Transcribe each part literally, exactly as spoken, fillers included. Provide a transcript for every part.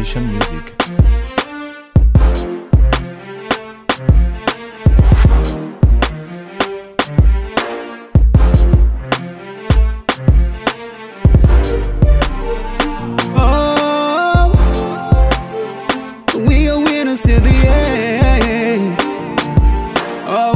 Revolution Music. Oh, we are winners till the end. Oh,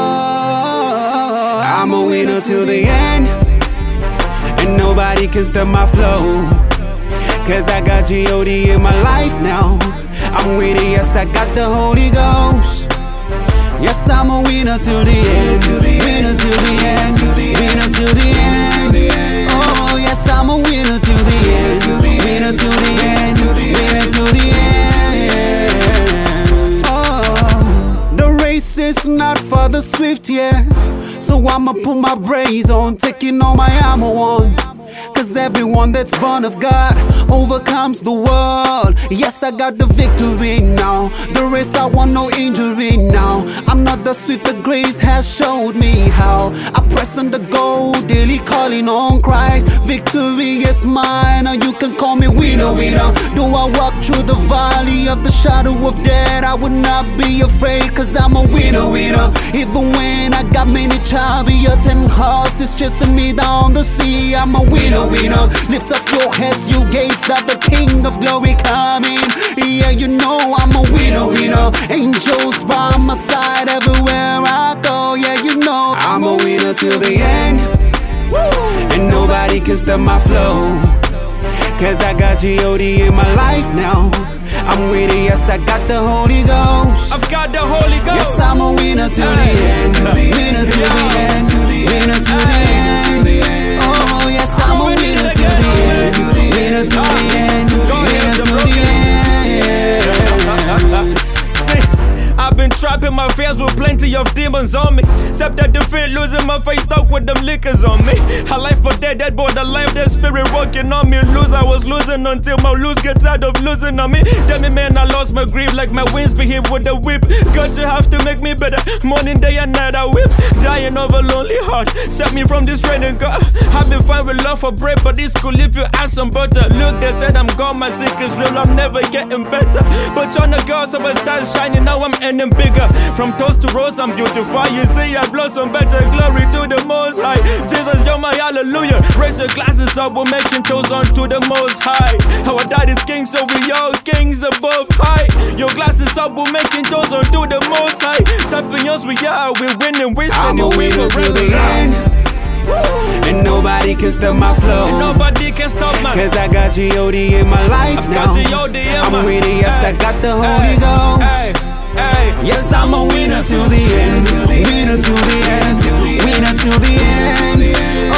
oh, I'm a winner till the end, and nobody can stop my flow. Cause I got G O D in my life now. I'm with it, yes, I got the Holy Ghost. Yes, I'm a winner till the end. Winner till the end. Winner till the end. Oh, yes, I'm a winner till the end. Winner till the end. Winner till the end. Oh, the race is not for the swift, yeah. So I'ma put my brace on, taking all my ammo on. Cause everyone that's born of God overcomes the world. Yes, I got the victory now. The race, I want no injury now. I'm not the swift, the grace has showed me how. I press on the goal, daily calling on Christ. Victory is mine, and you can call me winner, winner. Though I walk through the valley of the shadow of death, I would not be afraid, cause I'm a winner, winner. Even when I got many chariots and horses chasing me down the sea, I'm a winner, winner. Lift up your heads, you gates, that the King of Glory coming. Yeah, you know I'm a winner, winner. Angels by my side everywhere I go. Yeah, you know I'm a winner till the end. And nobody can stop my flow. Cause I got G O D in my life now. I'm with it, yes, I got the Holy Ghost. I've got the Holy Ghost. Yes, I'm a winner till the end. Winner till the end. Winner till the end. Oh, yes, I'm a winner till the end. Winner till the end. Winner till the end. See, I've been trapping my fears with plenty of demons on me. Except that the fear losing my face, stuck with them liquors on me. A life for dead, dead boy, the life, that spirit working on me. Lose, I was losing until my lose get tired of losing on me. Tell me, man, I lost my grief like my wings behave with the whip. God, you have to make me better. Morning, day, and night, I whip. Dying of a lonely heart. Set me from this training, God. I've been fine with love for bread, but it's cool if you add some butter. Look, they said I'm gone, my sick is real, I'm never getting better. But on the girl, so my stars shining, now I'm ending bigger. From toast to rose, I'm beautiful. You see, I blossom better. Glory to the Most High. Jesus, you're my hallelujah. Raise your glasses up, we're making toes on to the Most High. Our dad is king, so we all kings above high. Your glasses up, we're making toes on to the Most High. Champions we are, we're winning, we're I'm a winner till the end. And nobody can stop my flow. And nobody can stop my. Cause I got G O D in my life I've now. got G O D in I'm my. with it, yes, I got the Holy Hey, Ghost. hey, hey. Yes, I'm a winner till the end. Winner till the end. Winner till the end.